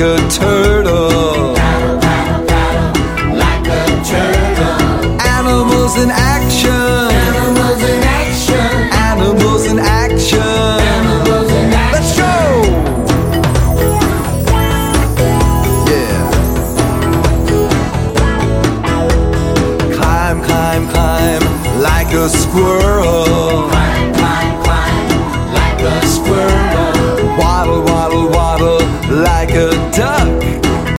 a turtle. Paddle, paddle, paddle, like a turtle. Animals in action. Animals in action. Animals in action. Animals in action. Let's go! Yeah. Climb, climb, climb like a squirrel.